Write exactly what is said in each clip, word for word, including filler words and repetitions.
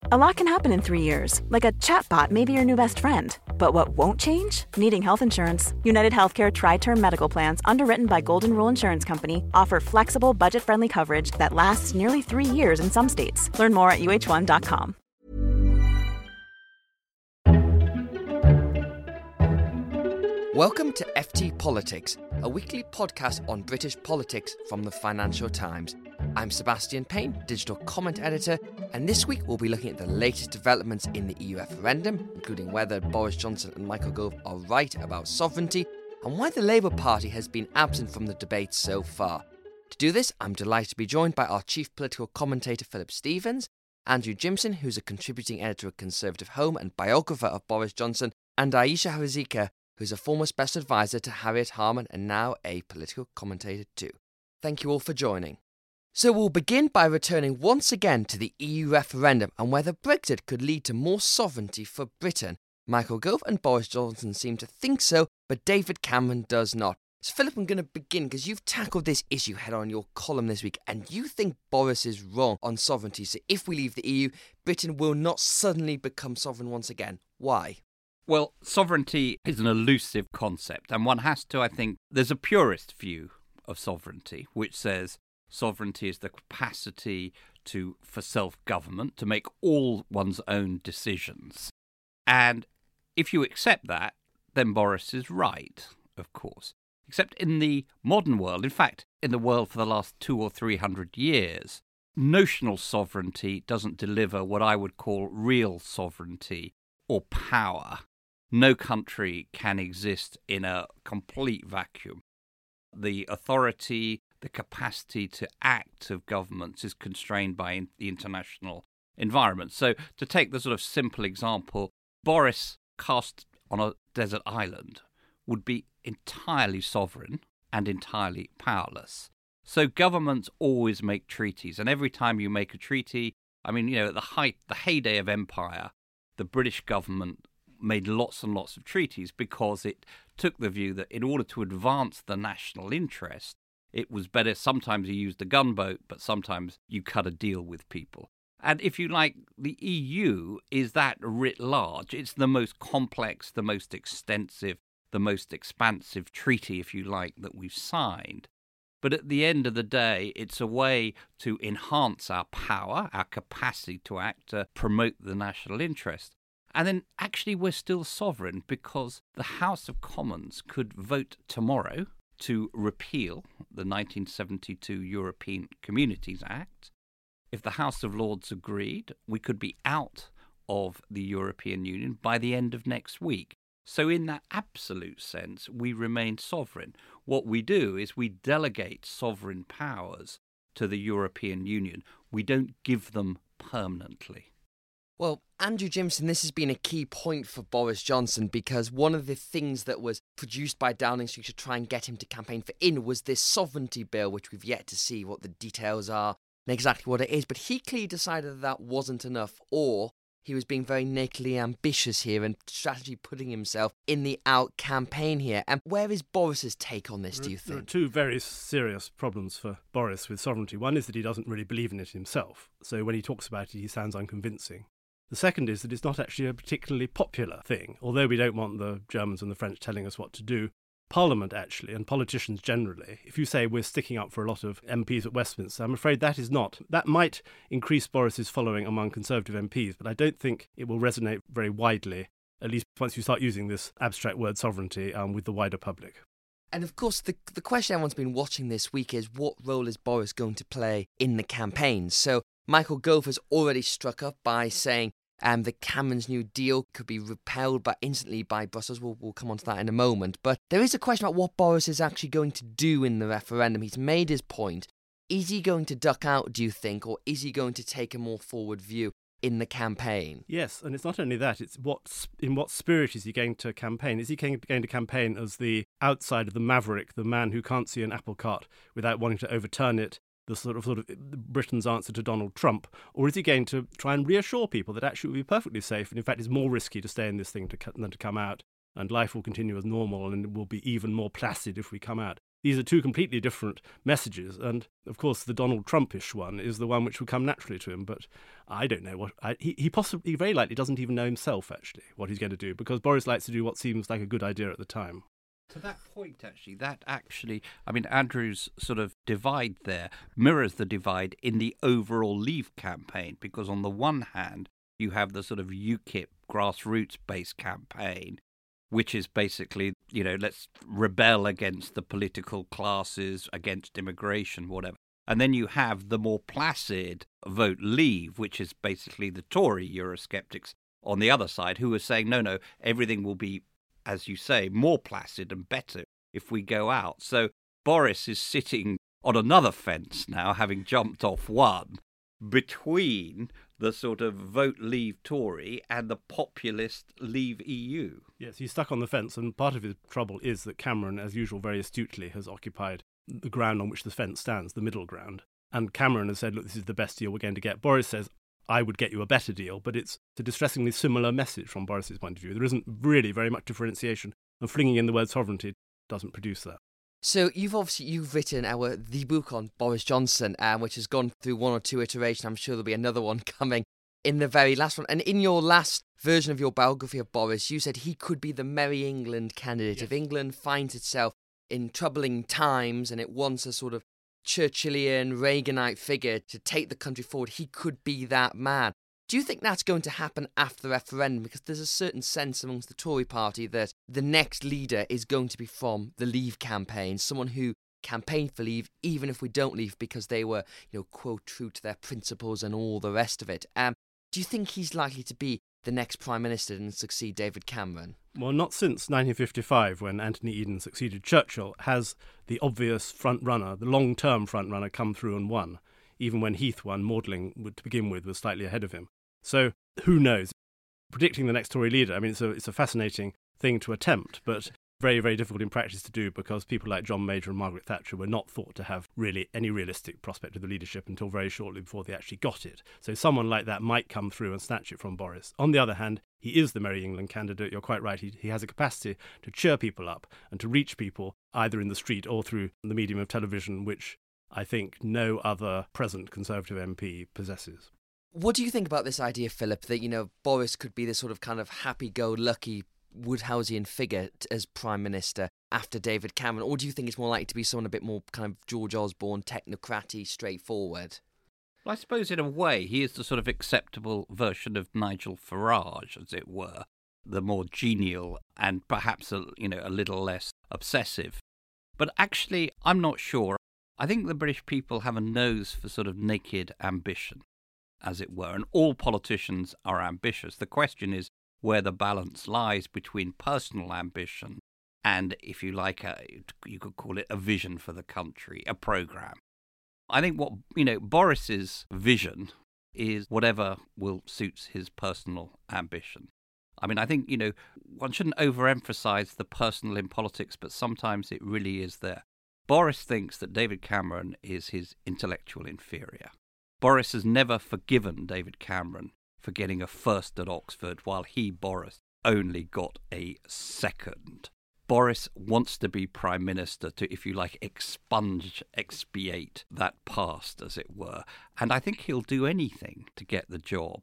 A lot can happen in three years, like a chatbot may be your new best friend. But what won't change? Needing health insurance. United Healthcare Tri-Term Medical Plans, underwritten by Golden Rule Insurance Company, offer flexible, budget-friendly coverage that lasts nearly three years in some states. Learn more at U H one dot com. Welcome to F T Politics, a weekly podcast on British politics from the Financial Times. I'm Sebastian Payne, digital comment editor, and this week we'll be looking at the latest developments in the E U referendum, including whether Boris Johnson and Michael Gove are right about sovereignty, and why the Labour Party has been absent from the debate so far. To do this, I'm delighted to be joined by our chief political commentator Philip Stevens, Andrew Jimson, who's a contributing editor at Conservative Home and biographer of Boris Johnson, and Ayesha Harazika, who's a former special advisor to Harriet Harman and now a political commentator too. Thank you all for joining. So we'll begin by returning once again to the E U referendum and whether Brexit could lead to more sovereignty for Britain. Michael Gove and Boris Johnson seem to think so, but David Cameron does not. So Philip, I'm going to begin because you've tackled this issue head on in your column this week, and you think Boris is wrong on sovereignty. So if we leave the E U, Britain will not suddenly become sovereign once again. Why? Well, sovereignty is an elusive concept, and one has to, I think, there's a purist view of sovereignty, which says sovereignty is the capacity to for self-government, to make all one's own decisions. And if you accept that, then Boris is right, of course. Except in the modern world, in fact, in the world for the last two or three hundred years, notional sovereignty doesn't deliver what I would call real sovereignty or power. No country can exist in a complete vacuum. The authority, the capacity to act of governments is constrained by in- the international environment. So to take the sort of simple example, Boris cast on a desert island would be entirely sovereign and entirely powerless. So governments always make treaties, and every time you make a treaty, I mean, you know, at the height, the heyday of empire, the British government made lots and lots of treaties because it took the view that in order to advance the national interest, it was better, sometimes you used a gunboat, but sometimes you cut a deal with people. And if you like, the E U is that writ large. It's the most complex, the most extensive, the most expansive treaty, if you like, that we've signed. But at the end of the day, it's a way to enhance our power, our capacity to act, to promote the national interest. And then actually we're still sovereign because the House of Commons could vote tomorrow to repeal the nineteen seventy-two European Communities Act. If the House of Lords agreed, we could be out of the European Union by the end of next week. So in that absolute sense, we remain sovereign. What we do is we delegate sovereign powers to the European Union. We don't give them permanently. Well, Andrew Jimson, this has been a key point for Boris Johnson because one of the things that was produced by Downing Street to try and get him to campaign for in was this sovereignty bill, which we've yet to see what the details are and exactly what it is. But he clearly decided that that wasn't enough, or he was being very nakedly ambitious here and strategy putting himself in the out campaign here. And where is Boris's take on this, do you think? There are two very serious problems for Boris with sovereignty. One is that he doesn't really believe in it himself. So when he talks about it, he sounds unconvincing. The second is that it's not actually a particularly popular thing. Although we don't want the Germans and the French telling us what to do, Parliament actually, and politicians generally, if you say we're sticking up for a lot of M Ps at Westminster, I'm afraid that is not. That might increase Boris's following among Conservative M Ps, but I don't think it will resonate very widely, at least once you start using this abstract word sovereignty um, with the wider public. And of course, the the question everyone's been watching this week is what role is Boris going to play in the campaign? So Michael Gove has already struck up by saying um, that Cameron's New Deal could be repelled by instantly by Brussels. We'll, we'll come on to that in a moment. But there is a question about what Boris is actually going to do in the referendum. He's made his point. Is he going to duck out, do you think, or is he going to take a more forward view in the campaign? Yes, and it's not only that, it's what in what spirit is he going to campaign? Is he going to campaign as the outsider, the maverick, the man who can't see an apple cart without wanting to overturn it, the sort of sort of Britain's answer to Donald Trump? Or is he going to try and reassure people that actually it will be perfectly safe, and in fact it's more risky to stay in this thing to, than to come out, and life will continue as normal and it will be even more placid if we come out? These are two completely different messages, and of course the Donald Trumpish one is the one which would come naturally to him, but I don't know what... I, he, he possibly, very likely doesn't even know himself, actually, what he's going to do, because Boris likes to do what seems like a good idea at the time. To that point, actually, that actually, I mean, Andrew's sort of divide there mirrors the divide in the overall Leave campaign, because on the one hand, you have the sort of UKIP grassroots-based campaign, which is basically, you know, let's rebel against the political classes, against immigration, whatever. And then you have the more placid Vote Leave, which is basically the Tory Eurosceptics on the other side, who are saying, no, no, everything will be, as you say, more placid and better if we go out. So Boris is sitting on another fence now, having jumped off one, between the sort of Vote Leave Tory and the populist Leave E U. Yes, he's stuck on the fence, and part of his trouble is that Cameron, as usual, very astutely has occupied the ground on which the fence stands, the middle ground. And Cameron has said, look, this is the best deal we're going to get. Boris says, I would get you a better deal, but it's a distressingly similar message from Boris's point of view. There isn't really very much differentiation, and flinging in the word sovereignty doesn't produce that. So you've obviously you've written our the book on Boris Johnson, um, which has gone through one or two iterations. I'm sure there'll be another one coming in the very last one. And in your last version of your biography of Boris, you said he could be the Merry England candidate. Yes. If England finds itself in troubling times and it wants a sort of Churchillian, Reaganite figure to take the country forward, he could be that man. Do you think that's going to happen after the referendum? Because there's a certain sense amongst the Tory party that the next leader is going to be from the Leave campaign, someone who campaigned for Leave, even if we don't leave, because they were, you know, quote, true to their principles and all the rest of it. Um, do you think he's likely to be the next Prime Minister and succeed David Cameron? Well, not since nineteen fifty-five, when Anthony Eden succeeded Churchill, has the obvious front-runner, the long-term front-runner, come through and won. Even when Heath won, Maudling, to begin with, was slightly ahead of him. So, who knows? Predicting the next Tory leader, I mean, it's a, it's a fascinating thing to attempt, but very, very difficult in practice to do, because people like John Major and Margaret Thatcher were not thought to have really any realistic prospect of the leadership until very shortly before they actually got it. So someone like that might come through and snatch it from Boris. On the other hand, he is the Merry England candidate. You're quite right. He, he has a capacity to cheer people up and to reach people either in the street or through the medium of television, which I think no other present Conservative M P possesses. What do you think about this idea, Philip, that, you know, Boris could be this sort of kind of happy-go-lucky Woodhouseian figure as Prime Minister after David Cameron? Or do you think it's more likely to be someone a bit more kind of George Osborne, technocraty, straightforward? Well, I suppose in a way he is the sort of acceptable version of Nigel Farage, as it were, the more genial and perhaps a, you know, a little less obsessive. But actually, I'm not sure. I think the British people have a nose for sort of naked ambition, as it were, and all politicians are ambitious. The question is where the balance lies between personal ambition and, if you like, a, you could call it a vision for the country, a programme. I think what, you know, Boris's vision is whatever will suits his personal ambition. I mean, I think, you know, one shouldn't overemphasise the personal in politics, but sometimes it really is there. Boris thinks that David Cameron is his intellectual inferior. Boris has never forgiven David Cameron for getting a first at Oxford, while he, Boris, only got a second. Boris wants to be Prime Minister to, if you like, expunge, expiate that past, as it were. And I think he'll do anything to get the job.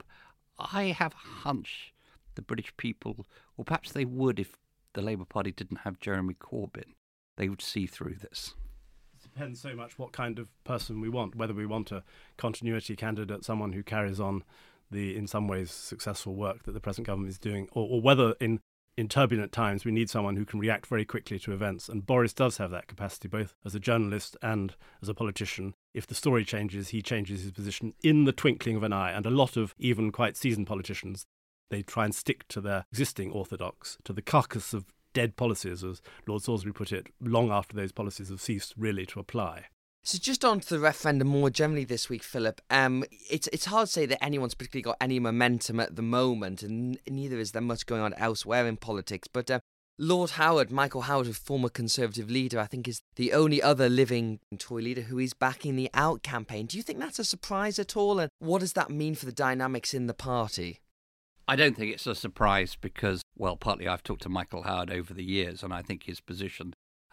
I have a hunch the British people, or perhaps they would if the Labour Party didn't have Jeremy Corbyn, they would see through this. It depends so much what kind of person we want, whether we want a continuity candidate, someone who carries on the, in some ways, successful work that the present government is doing, or, or whether in, in turbulent times we need someone who can react very quickly to events. And Boris does have that capacity, both as a journalist and as a politician. If the story changes, he changes his position in the twinkling of an eye. And a lot of even quite seasoned politicians, they try and stick to their existing orthodox, to the carcass of dead policies, as Lord Salisbury put it, long after those policies have ceased really to apply. So just on to the referendum more generally this week, Philip, um, it's it's hard to say that anyone's particularly got any momentum at the moment, and neither is there much going on elsewhere in politics. But uh, Lord Howard, Michael Howard, a former Conservative leader, I think is the only other living Tory leader who is backing the Out campaign. Do you think that's a surprise at all? And what does that mean for the dynamics in the party? I don't think it's a surprise because, well, partly I've talked to Michael Howard over the years, and I think his position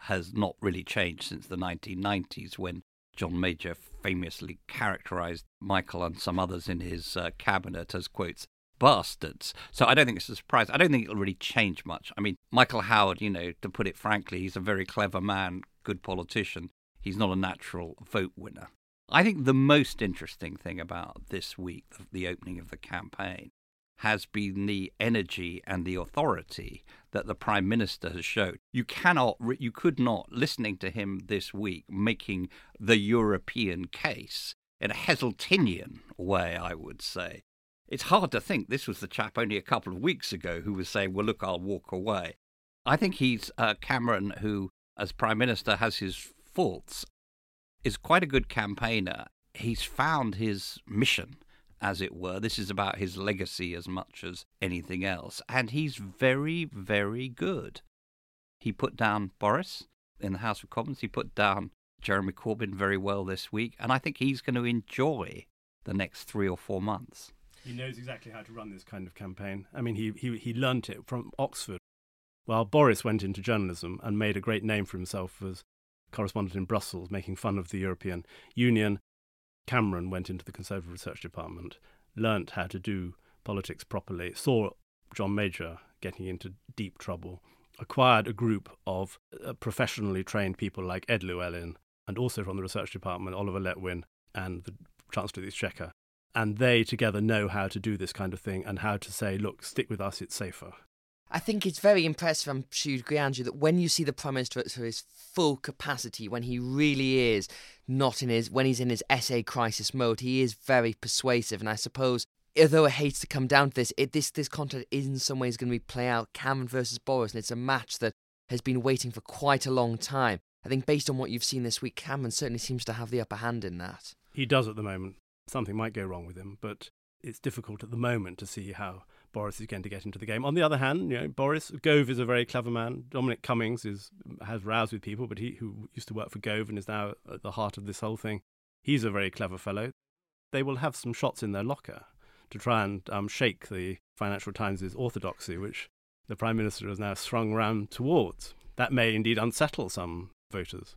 has not really changed since the nineteen nineties, when John Major famously characterised Michael and some others in his uh, cabinet as, quotes, bastards. So I don't think it's a surprise. I don't think it'll really change much. I mean, Michael Howard, you know, to put it frankly, he's a very clever man, good politician. He's not a natural vote winner. I think the most interesting thing about this week, the opening of the campaign, has been the energy and the authority that the Prime Minister has showed. You cannot, you could not, listening to him this week, making the European case in a Heseltinian way, I would say. It's hard to think this was the chap only a couple of weeks ago who was saying, well, look, I'll walk away. I think he's uh, Cameron, who, as Prime Minister, has his faults, is quite a good campaigner. He's found his mission, as it were. This is about his legacy as much as anything else. And he's very, very good. He put down Boris in the House of Commons. He put down Jeremy Corbyn very well this week. And I think he's going to enjoy the next three or four months. He knows exactly how to run this kind of campaign. I mean, he, he, he learnt it from Oxford. While Boris went into journalism and made a great name for himself as correspondent in Brussels, making fun of the European Union, Cameron went into the Conservative Research Department, learnt how to do politics properly, saw John Major getting into deep trouble, acquired a group of uh, professionally trained people like Ed Llewellyn, and also from the Research Department, Oliver Letwin and the Chancellor of the Exchequer. And they together know how to do this kind of thing and how to say, look, stick with us, it's safer. I think it's very impressive, I'm sure you'd agree, Andrew, that when you see the Prime Minister at his full capacity, when he really is not in his, when he's in his essay crisis mode, he is very persuasive. And I suppose, although it hates to come down to this, it, this this contest is in some ways going to be play out Cameron versus Boris, and it's a match that has been waiting for quite a long time. I think based on what you've seen this week, Cameron certainly seems to have the upper hand in that. He does at the moment. Something might go wrong with him, but it's difficult at the moment to see how Boris is going to get into the game. On the other hand, you know, Boris Gove is a very clever man. Dominic Cummings is has rows with people, but he who used to work for Gove and is now at the heart of this whole thing. He's a very clever fellow. They will have some shots in their locker to try and um, shake the Financial Times' orthodoxy, which the Prime Minister has now swung round towards. That may indeed unsettle some voters.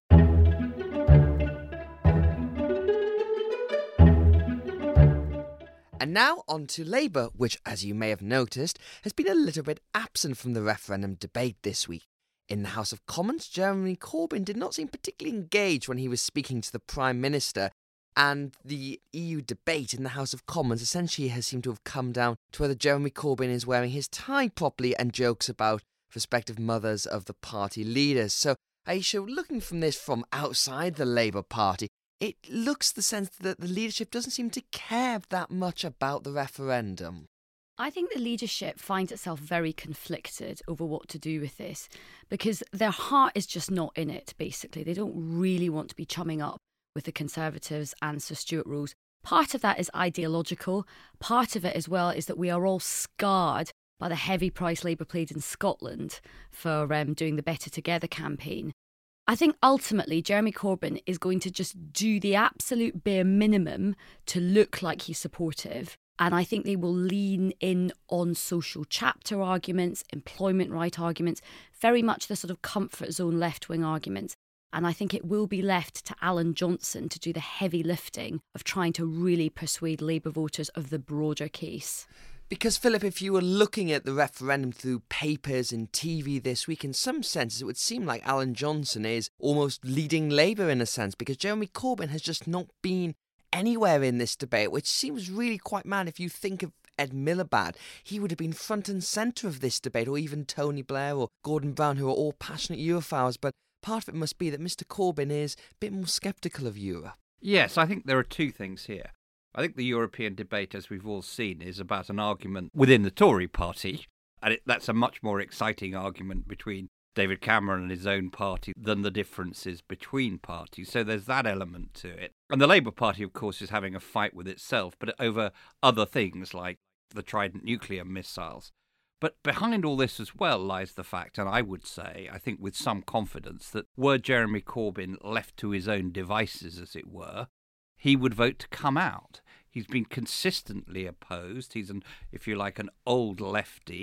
And now on to Labour, which, as you may have noticed, has been a little bit absent from the referendum debate this week. In the House of Commons, Jeremy Corbyn did not seem particularly engaged when he was speaking to the Prime Minister, and the E U debate in the House of Commons essentially has seemed to have come down to whether Jeremy Corbyn is wearing his tie properly and jokes about prospective mothers of the party leaders. So, Aisha, looking from this from outside the Labour Party, it looks the sense that the leadership doesn't seem to care that much about the referendum. I think the leadership finds itself very conflicted over what to do with this because their heart is just not in it, basically. They don't really want to be chumming up with the Conservatives and Sir Stuart Rose. Part of that is ideological. Part of it as well is that we are all scarred by the heavy price Labour paid in Scotland for um, doing the Better Together campaign. I think ultimately Jeremy Corbyn is going to just do the absolute bare minimum to look like he's supportive. And I think they will lean in on social chapter arguments, employment right arguments, very much the sort of comfort zone left-wing arguments. And I think it will be left to Alan Johnson to do the heavy lifting of trying to really persuade Labour voters of the broader case. Because, Philip, if you were looking at the referendum through papers and T V this week, in some senses it would seem like Alan Johnson is almost leading Labour in a sense, because Jeremy Corbyn has just not been anywhere in this debate, which seems really quite mad. If you think of Ed Miliband, he would have been front and centre of this debate, or even Tony Blair or Gordon Brown, who are all passionate Europhiles. But part of it must be that Mister Corbyn is a bit more sceptical of Europe. Yes, I think there are two things here. I think the European debate, as we've all seen, is about an argument within the Tory party, and it, that's a much more exciting argument between David Cameron and his own party than the differences between parties. So there's that element to it. And the Labour Party, of course, is having a fight with itself, but over other things like the Trident nuclear missiles. But behind all this as well lies the fact, and I would say, I think with some confidence, that were Jeremy Corbyn left to his own devices, as it were, he would vote to come out. He's been consistently opposed. He's, an, if you like, an old lefty.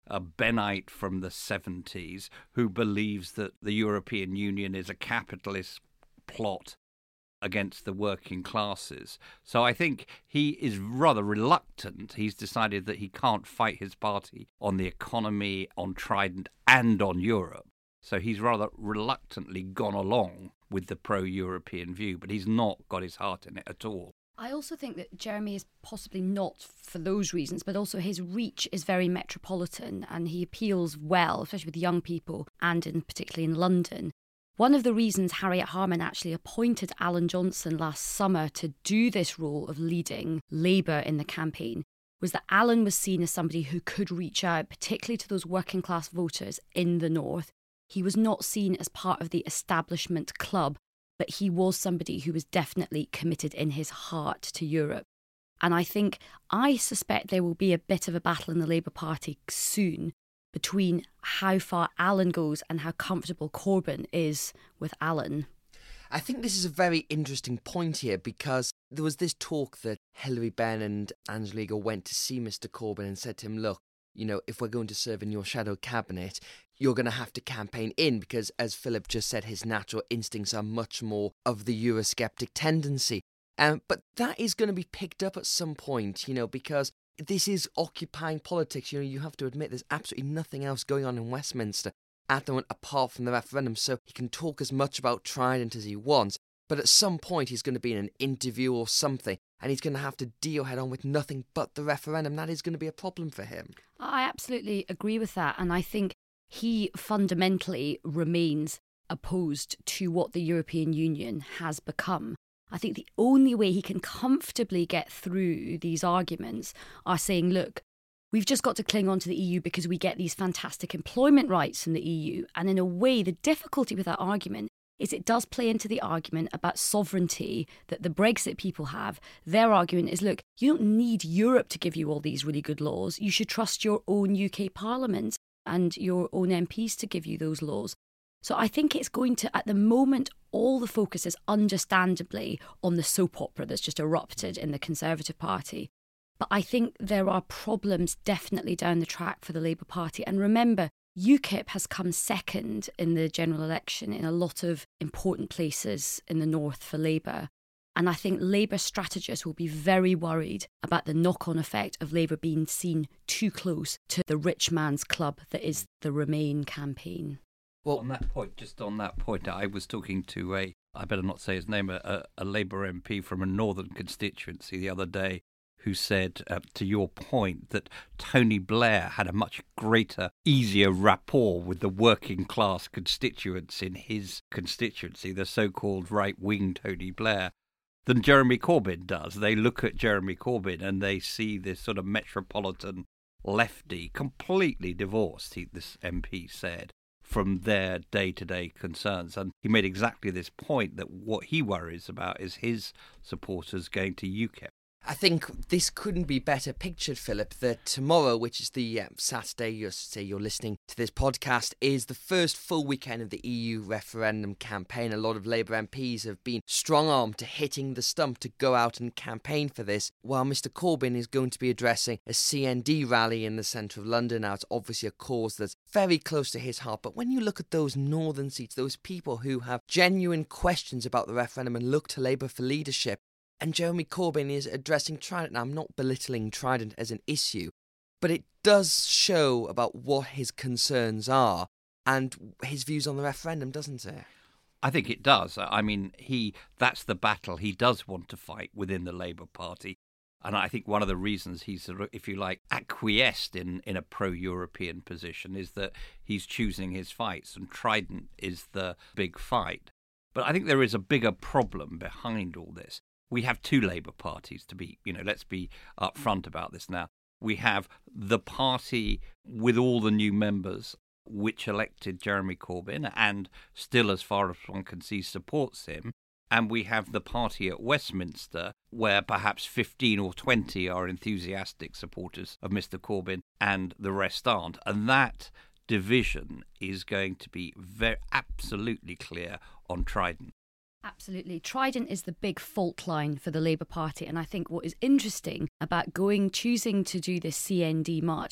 a Bennite from the seventies who believes that the European Union is a capitalist plot against the working classes. So I think he is rather reluctant. He's decided that he can't fight his party on the economy, on Trident, and on Europe. So he's rather reluctantly gone along with the pro-European view, but he's not got his heart in it at all. I also think that Jeremy is possibly not for those reasons, but also his reach is very metropolitan and he appeals well, especially with young people and in particularly in London. One of the reasons Harriet Harman actually appointed Alan Johnson last summer to do this role of leading Labour in the campaign was that Alan was seen as somebody who could reach out, particularly to those working class voters in the north. He was not seen as part of the establishment club, but he was somebody who was definitely committed in his heart to Europe. And I think, I suspect there will be a bit of a battle in the Labour Party soon between how far Alan goes and how comfortable Corbyn is with Alan. I think this is a very interesting point here because there was this talk that Hilary Benn and Angela Eagle went to see Mister Corbyn and said to him, look, you know, if we're going to serve in your shadow cabinet, you're going to have to campaign in because, as Philip just said, his natural instincts are much more of the Eurosceptic tendency. Um, but that is going to be picked up at some point, you know, because this is occupying politics. You know, you have to admit there's absolutely nothing else going on in Westminster at the moment apart from the referendum. So he can talk as much about Trident as he wants, but at some point he's going to be in an interview or something and he's going to have to deal head on with nothing but the referendum. That is going to be a problem for him. I absolutely agree with that. And I think he fundamentally remains opposed to what the European Union has become. I think the only way he can comfortably get through these arguments are saying, look, we've just got to cling on to the E U because we get these fantastic employment rights from the E U. And in a way, the difficulty with that argument is it does play into the argument about sovereignty that the Brexit people have. Their argument is, look, you don't need Europe to give you all these really good laws. You should trust your own U K Parliament and your own M Ps to give you those laws. So I think it's going to, at the moment, all the focus is understandably on the soap opera that's just erupted in the Conservative Party. But I think there are problems definitely down the track for the Labour Party. And remember, UKIP has come second in the general election in a lot of important places in the north for Labour. And I think Labour strategists will be very worried about the knock-on effect of Labour being seen too close to the rich man's club that is the Remain campaign. Well, on that point, just on that point, I was talking to a, I better not say his name, a, a Labour M P from a northern constituency the other day who said, uh, to your point, that Tony Blair had a much greater, easier rapport with the working class constituents in his constituency, the so-called right-wing Tony Blair, than Jeremy Corbyn does. They look at Jeremy Corbyn and they see this sort of metropolitan lefty, completely divorced, he, this M P said, from their day-to-day concerns. And he made exactly this point that what he worries about is his supporters going to UKIP. I think this couldn't be better pictured, Philip, that tomorrow, which is the uh, Saturday, you're, say you're listening to this podcast, is the first full weekend of the E U referendum campaign. A lot of Labour M Ps have been strong-armed to hitting the stump to go out and campaign for this, while Mister Corbyn is going to be addressing a C N D rally in the centre of London. Now, it's obviously a cause that's very close to his heart, but when you look at those northern seats, those people who have genuine questions about the referendum and look to Labour for leadership, and Jeremy Corbyn is addressing Trident. Now, I'm not belittling Trident as an issue, but it does show about what his concerns are and his views on the referendum, doesn't it? I think it does. I mean, he that's the battle he does want to fight within the Labour Party. And I think one of the reasons he's, if you like, acquiesced in, in a pro-European position is that he's choosing his fights, and Trident is the big fight. But I think there is a bigger problem behind all this. We have two Labour parties to be, you know, let's be upfront about this now. We have the party with all the new members which elected Jeremy Corbyn and still, as far as one can see, supports him. And we have the party at Westminster where perhaps fifteen or twenty are enthusiastic supporters of Mister Corbyn and the rest aren't. And that division is going to be very absolutely clear on Trident. Absolutely. Trident is the big fault line for the Labour Party. And I think what is interesting about going, choosing to do this C N D march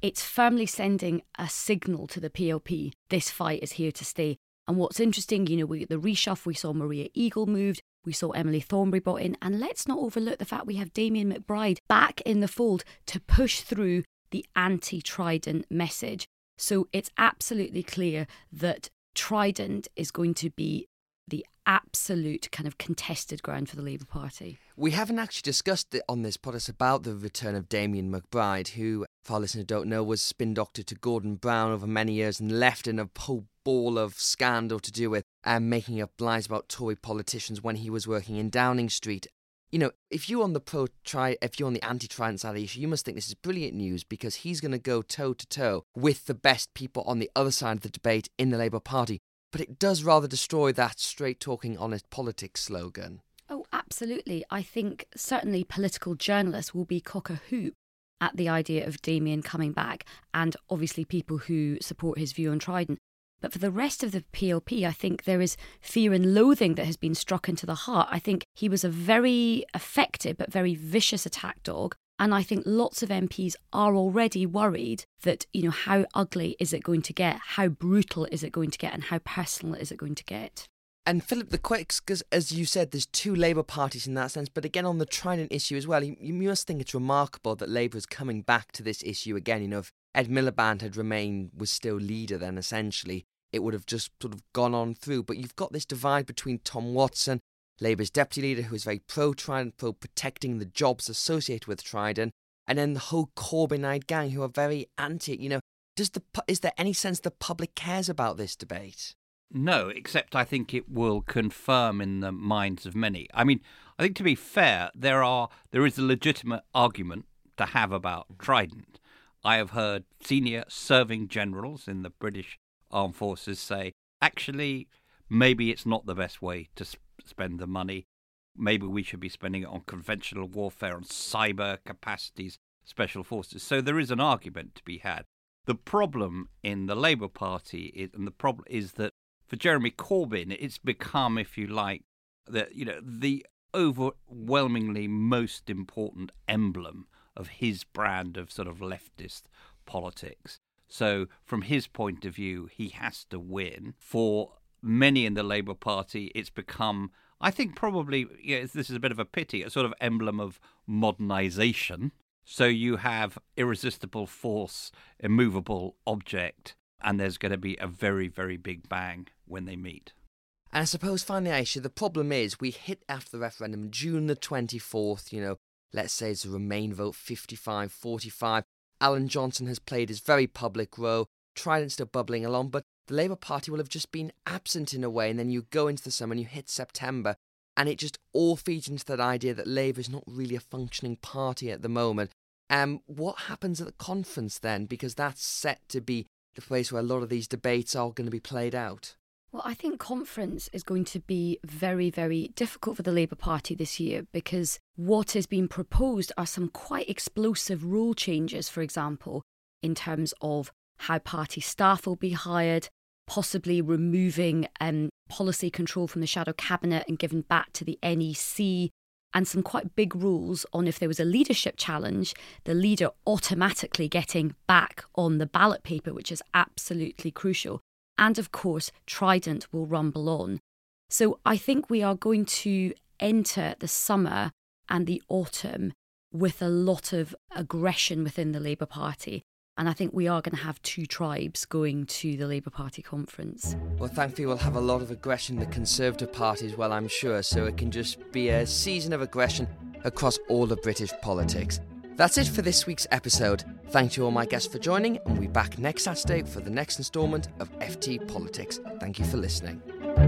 it's firmly sending a signal to the P L P. This fight is here to stay. And what's interesting, you know, we the reshuffle, we saw Maria Eagle moved, we saw Emily Thornberry brought in, and let's not overlook the fact we have Damien McBride back in the fold to push through the anti-Trident message. So it's absolutely clear that Trident is going to be the absolute kind of contested ground for the Labour Party. We haven't actually discussed it on this podcast about the return of Damien McBride, who, for our listeners who don't know, was spin doctor to Gordon Brown over many years and left in a whole ball of scandal to do with um, making up lies about Tory politicians when he was working in Downing Street. You know, if you're on the pro tri, if you're on the anti-Trident side of the issue, you must think this is brilliant news, because he's going to go toe to toe with the best people on the other side of the debate in the Labour Party. But it does rather destroy that straight-talking, honest politics slogan. Oh, absolutely. I think certainly political journalists will be cock-a-hoop at the idea of Damien coming back, and obviously people who support his view on Trident. But for the rest of the P L P, I think there is fear and loathing that has been struck into the heart. I think he was a very effective but very vicious attack dog. And I think lots of M Ps are already worried that, you know, how ugly is it going to get? How brutal is it going to get? And how personal is it going to get? And Philip, the quicks, because as you said, there's two Labour parties in that sense. But again, on the Trident issue as well, you, you must think it's remarkable that Labour is coming back to this issue again. You know, if Ed Miliband had remained, was still leader, then essentially it would have just sort of gone on through. But you've got this divide between Tom Watson, Labour's deputy leader, who is very pro-Trident, pro-protecting the jobs associated with Trident, and then the whole Corbynite gang, who are very anti. You know, does the is there any sense the public cares about this debate? No, except I think it will confirm in the minds of many. I mean, I think to be fair, there are there is a legitimate argument to have about Trident. I have heard senior serving generals in the British Armed Forces say, actually, maybe it's not the best way to sp- spend the money. Maybe we should be spending it on conventional warfare, on cyber capacities, special forces. So there is an argument to be had. The problem in the Labour Party is, and the problem is that for Jeremy Corbyn, it's become, if you like, the you know the overwhelmingly most important emblem of his brand of sort of leftist politics. So from his point of view, he has to win. For many in the Labour Party, it's become, I think probably, you know, this is a bit of a pity, a sort of emblem of modernisation. So you have irresistible force, immovable object, and there's going to be a very, very big bang when they meet. And I suppose finally, Aisha, the problem is we hit after the referendum June the twenty-fourth, you know, let's say it's a Remain vote, fifty-five forty-five. Alan Johnson has played his very public role, Trident's still bubbling along, but the Labour Party will have just been absent in a way, and then you go into the summer and you hit September, and it just all feeds into that idea that Labour is not really a functioning party at the moment. Um, what happens at the conference then? Because that's set to be the place where a lot of these debates are going to be played out. Well, I think conference is going to be very, very difficult for the Labour Party this year, because what is being proposed are some quite explosive rule changes, for example, in terms of how party staff will be hired, possibly removing um, policy control from the shadow cabinet and giving back to the N E C, and some quite big rules on if there was a leadership challenge, the leader automatically getting back on the ballot paper, which is absolutely crucial. And of course, Trident will rumble on. So I think we are going to enter the summer and the autumn with a lot of aggression within the Labour Party. And I think we are going to have two tribes going to the Labour Party conference. Well, thankfully we'll have a lot of aggression in the Conservative Party as well, I'm sure, so it can just be a season of aggression across all of British politics. That's it for this week's episode. Thank you all my guests for joining, and we'll be back next Saturday for the next instalment of F T Politics. Thank you for listening.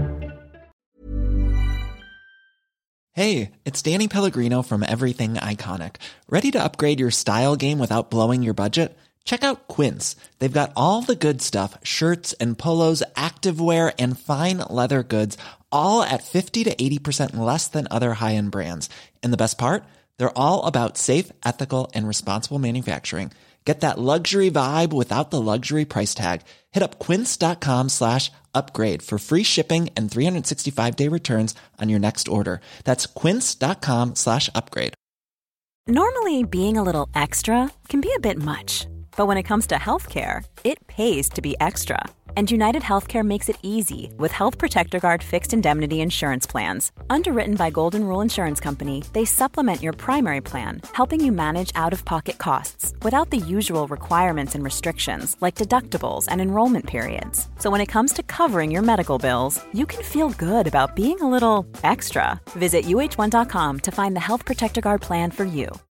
Hey, it's Danny Pellegrino from Everything Iconic. Ready to upgrade your style game without blowing your budget? Check out Quince. They've got all the good stuff, shirts and polos, activewear, and fine leather goods, all at fifty to eighty percent less than other high-end brands. And the best part? They're all about safe, ethical, and responsible manufacturing. Get that luxury vibe without the luxury price tag. Hit up quince.com slash upgrade for free shipping and three sixty-five day returns on your next order. That's quince.com slash upgrade. Normally, being a little extra can be a bit much. But when it comes to healthcare, it pays to be extra. And United Healthcare makes it easy with Health Protector Guard fixed indemnity insurance plans. Underwritten by Golden Rule Insurance Company, they supplement your primary plan, helping you manage out-of-pocket costs without the usual requirements and restrictions like deductibles and enrollment periods. So when it comes to covering your medical bills, you can feel good about being a little extra. Visit U H one dot com to find the Health Protector Guard plan for you.